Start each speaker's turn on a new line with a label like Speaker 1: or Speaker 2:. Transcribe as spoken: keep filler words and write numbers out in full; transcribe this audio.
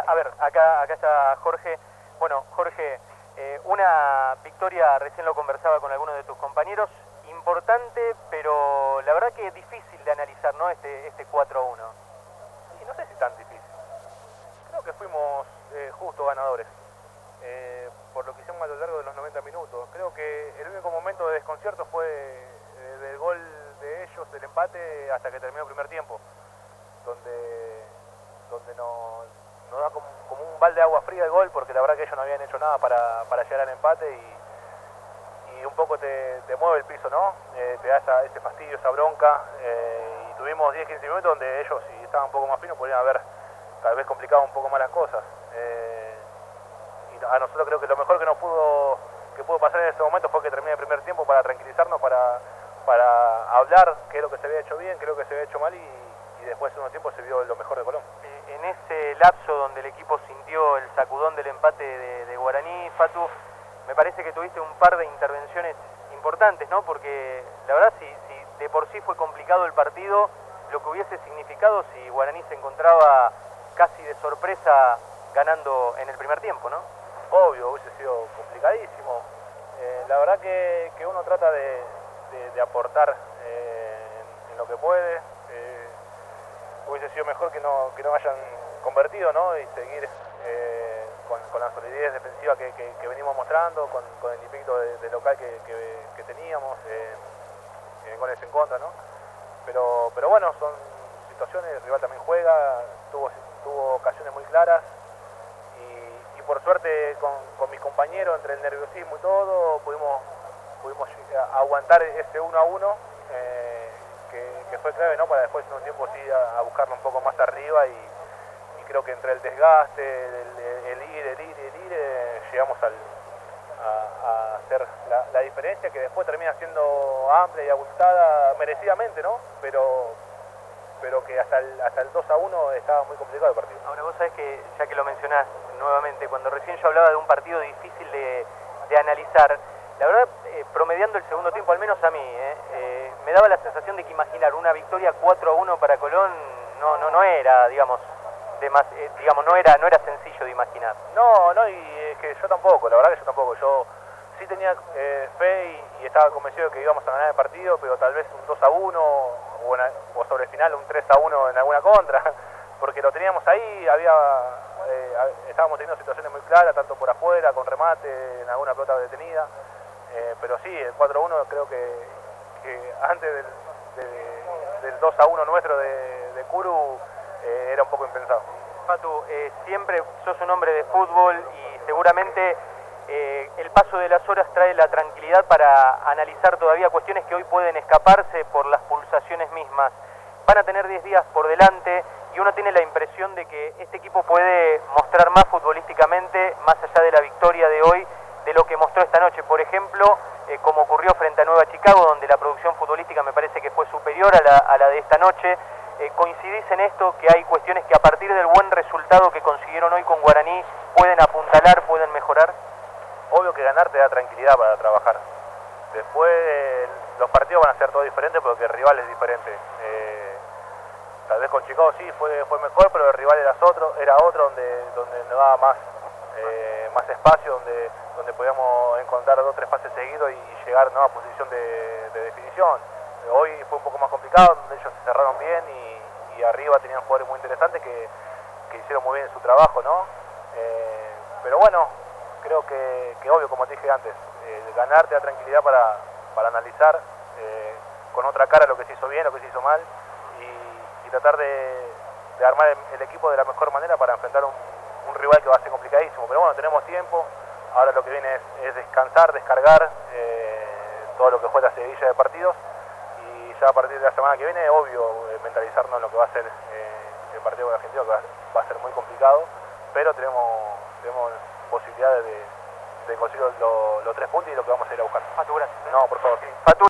Speaker 1: A ver, acá, acá está Jorge. Bueno, Jorge, eh, una victoria, recién lo conversaba con algunos de tus compañeros, importante, pero la verdad que es difícil de analizar, ¿no? Este, este cuatro a uno.
Speaker 2: Y no sé si tan difícil. Creo que fuimos eh, justos ganadores, eh, por lo que hicimos a lo largo de los noventa minutos. Creo que el único momento de desconcierto fue eh, del gol de ellos, del empate, hasta que terminó el primer tiempo, donde, donde nos, nos da como, como un balde de agua fría el gol, porque la verdad que ellos no habían hecho nada para, para llegar al empate y, y un poco te, te mueve el piso, ¿no? Eh, te da esa, ese fastidio, esa bronca, eh, y tuvimos diez quince minutos donde ellos, si estaban un poco más finos, podrían haber tal vez complicado un poco más las cosas. Eh, y a nosotros creo que lo mejor que nos pudo que pudo pasar en ese momento fue que termine el primer tiempo para tranquilizarnos, para, para hablar qué es lo que se había hecho bien, qué es lo que se había hecho mal, y, y después en unos tiempos se vio lo mejor de Colón.
Speaker 1: Eh, en ese lapso donde el equipo sintió el sacudón del empate de, de Guaraní, Fatu, me parece que tuviste un par de intervenciones importantes, ¿no? Porque la verdad, si, si de por sí fue complicado el partido, lo que hubiese significado si Guaraní se encontraba casi de sorpresa ganando en el primer tiempo, ¿no?
Speaker 2: Obvio, hubiese sido complicadísimo. Eh, la verdad que, que uno trata de, de, de aportar eh, en, en lo que puede. Eh, hubiese sido mejor que no, que no hayan convertido, ¿no? Y seguir eh, con, con la solidez defensiva que, que, que venimos mostrando, con, con el invicto de, de local que, que, que teníamos, eh, en goles en contra, ¿no? Pero, pero bueno, son situaciones, el rival también juega, tuvo, tuvo ocasiones muy claras y, y por suerte con, con mis compañeros, entre el nerviosismo y todo, pudimos, pudimos aguantar ese uno a uno, eh, que, que fue clave, ¿no? Para después en un tiempo sí a, a buscarlo un poco más arriba, y, y creo que entre el desgaste, el, el, el ir, el ir, el ir, eh, llegamos al, a, a hacer la, la diferencia, que después termina siendo amplia y abultada merecidamente, ¿no? Pero, pero que hasta el, hasta el dos a uno estaba muy complicado el partido.
Speaker 1: Ahora vos sabés que, ya que lo mencionás nuevamente, cuando recién yo hablaba de un partido difícil de, de analizar, la verdad, eh, promediando el segundo tiempo, al menos a mí, eh, eh, me daba la sensación de que imaginar una victoria cuatro a uno para Colón no, no, no era, digamos, de más, eh, digamos, no era, no era sencillo de imaginar.
Speaker 2: No, no, y es que yo tampoco, la verdad que yo tampoco. Yo sí tenía eh, fe y, y estaba convencido de que íbamos a ganar el partido, pero tal vez un dos a uno o, una, o sobre el final un tres a uno en alguna contra, porque lo teníamos ahí, había eh, estábamos teniendo situaciones muy claras, tanto por afuera, con remate, en alguna pelota detenida, eh, pero sí, el cuatro a uno creo que, que antes del, de, del dos a uno nuestro de, de Curu eh, era un poco impensado.
Speaker 1: Fatu, eh, siempre sos un hombre de fútbol y seguramente eh, el paso de las horas trae la tranquilidad para analizar todavía cuestiones que hoy pueden escaparse por las pulsaciones mismas. Van a tener diez días por delante y uno tiene la impresión de que este equipo puede mostrar más futbolísticamente, más allá de la victoria de hoy, de lo que mostró esta noche. Por ejemplo, eh, como ocurrió frente a Nueva Chicago, donde la producción futbolística me parece que fue superior a la, a la de esta noche. Eh, ¿Coincidís en esto, que hay cuestiones que a partir del buen resultado que consiguieron hoy con Guaraní pueden apuntalar, pueden mejorar?
Speaker 2: Obvio que ganar te da tranquilidad para trabajar. Después eh, los partidos van a ser todos diferentes porque el rival es diferente. Eh, tal vez con Chicago sí fue, fue mejor, pero el rival era otro, era otro donde, donde nos daba más, eh, más espacio, donde, donde podíamos encontrar dos o tres pases seguidos y llegar, ¿no?, a posición de, de definición. Hoy fue un poco más complicado, donde ellos se cerraron bien y, y arriba tenían jugadores muy interesantes que, que hicieron muy bien su trabajo, ¿no? Eh, pero bueno, creo que, que obvio, como te dije antes, eh, ganar te da tranquilidad para, para analizar eh, con otra cara lo que se hizo bien, lo que se hizo mal, y, y tratar de, de armar el, el equipo de la mejor manera para enfrentar un, un rival que va a ser complicadísimo. Pero bueno, tenemos tiempo, ahora lo que viene es, es descansar, descargar eh, todo lo que fue la seguidilla de partidos, y ya a partir de la semana que viene, obvio, eh, mentalizarnos en lo que va a ser eh, el partido con Argentina, que va, va a ser muy complicado, pero tenemos, tenemos posibilidades de, de conseguir los, los tres puntos y lo que vamos a ir a buscar.
Speaker 1: Fatu, gracias.
Speaker 2: No, por favor.
Speaker 1: Fatu.